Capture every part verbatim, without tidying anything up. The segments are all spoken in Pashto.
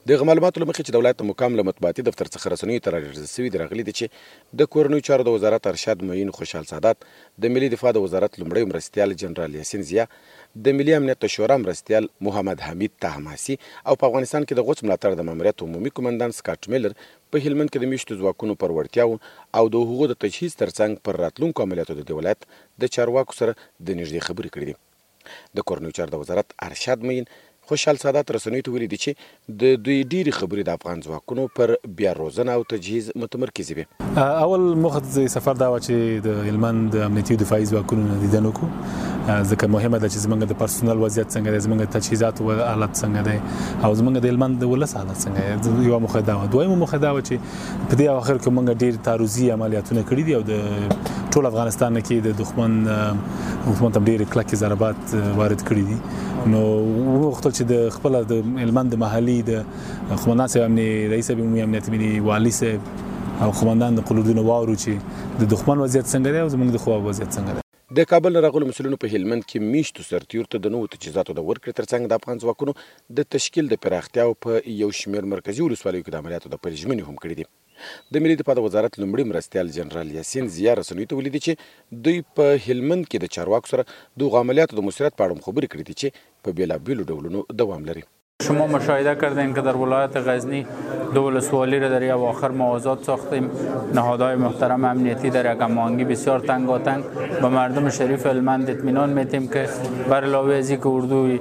دغه معلوماتو له مخې چې د ولایت مقام له مطبوعاتي دفتر څخه رسنیو ته رالیږل سوي دي راغلي دي چې د کورنیو چارو د وزارت ارشاد معین خوشحال سادات، د ملي دفاع د وزارت لومړی مرستیال جنرال یاسین ضیا، د ملي امنیت د شورا مرستیال محمد حمید طهماسي او په افغانستان کې د غوڅ ملاتړ د ماموریت عمومي قومندان سکاټ میلر په هلمند کې د میشتو ځواکونو پر وړتیاو او د هغو د تجهیز ترڅنګ پر راتلونکو عملیاتو د دې ولایت د چارواکو سره د نږدې خبرې کړې دي. د کورنیو چارو د وزارت ارشاد معین خوشحال سادات رسنیو ته ویلي دي چې د دوی ډېرې خبرې د افغان ځواکونو پر بیا روزنه او تجهیز متمرکزې وي. اول موخه د سفر دا و چې د هلمند امنیتي دفاعي ځواکونو نه لیدنه وکړو، ځکه مهمه ده چې زموږ د پرسونل وضعیت څنګه دی، زموږ د تجهیزاتو حالت څنګه دی او زموږ د هلمند د ولس حالت څنګه دی. یوه موخه دا وه. دویمه موخه دا وه چې په دې اواخر کې موږ ډېر تعرضي عملیاتونه کړي دي او د ټول افغانستان کې د دښمن حکومت هم ډېرې کلکې ضربات وارد کړي دي. نو وغوښتل چې د خپل د هلمند د محلي د قومندان صاحب امني رئیس عمومي امنیت ملي والي صاحب او قومندان د قلودونو واورو چې د دښمن وضعیت څنګه دی او زموږ د خوا وضعیت څنګه دی. د کابل نه راغلو مسؤلینو په هلمند کې میشتو سرتیرو ته د نوو تجهیزاتو د ورکړې ترڅنګ د افغان ځواکونو د تشکیل د پراختیاو په یو شمېر مرکزي ولسوالیو کې د عملیاتو د پیل ژمنې هم کړې دي. د ملي دفاع د وزارت لومړي مرستیال جنرال یاسین ضیا رسنیو ته ویلي دي چې دوی په هلمند کې د چارواکو سره دغو عملیاتو د مؤثریت په اړه هم خبرې کړې دي چې په بېلابېلو ډولونو دوام لري. شما مشاهده کردین که در ولایت غزنی دو ولسوالی را در اواخر ما آزاد ساختیم. نهادهای محترم امنیتی در یک هماهنگی بسیار تنگاتنگ به مردم شریف هلمند اطمینان میدیم که بر علاوه از اینکه اردوی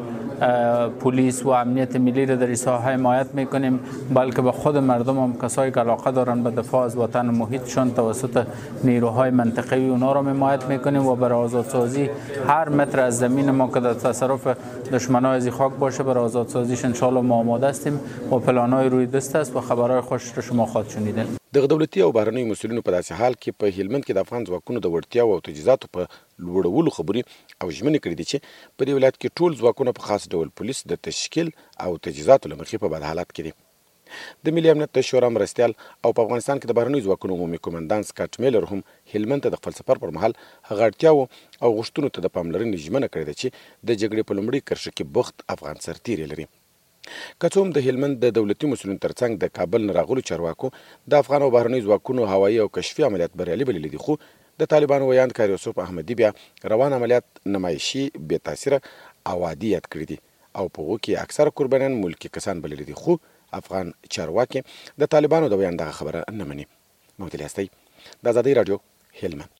پلیس و امنیت ملی را در این ساحه حمایت میکنیم، بلکه به خود مردم هم کسایی که علاقه دارن به دفاع از وطن و محیطشان توسط نیروهای منطقوی اونا را حمایت میکنیم و برای آزادسازی هر متر از زمین ما که در تصرف دشمنای از خاک باشه برای آزادسازیش ان شاء الله ما آماده هستیم و پلانای روی دست است و خبرهای خوش را شما خواهید شنیدین. دغه دولتي او بهرنیو مسؤلینو په داسې حال کې په هلمند کې د افغان ځواکونو د وړتیاو او تجهیزاتو په لوړولو خبرې او ژمنې کړې دي چې په دې ولایت کې ټول ځواکونه په خاص ډول پولیس د تشکیل او تجهیزاتو له مخې په بد حالت کې دي. د ملي امنیت د شورا مرستیال او په افغانستان کې د بهرنیو ځواکونو عمومي قومندان سکاټ میلر هم هلمند ته د خپل سفر پر مهال هغه اړتیاوو او غوښتنو ته د پاملرنې ژمنه کړې ده چې د جګړې په لومړي کرښه کې بوخت افغان سرتیري لري. که څه هم د هلمند د دولتي مسؤلینو ترڅنګ د کابل نه راغلو چارواکو د افغان او بهرنیو ځواکونو هوایي او کشفي عملیات بریالي بللي دي، خو د طالبانو ویاند کار یوسف احمدي بیا روان عملیات نمایشي، بې تاثیره او عادي یاد کړي دي او په هغو کې اکثره قربانیان ملکي کسان بللي دي، خو افغان چارواکي د طالبانو د ویاند دغه خبره نه مني. محمد الیاس دی، د ازادۍ راډیو، هلمند.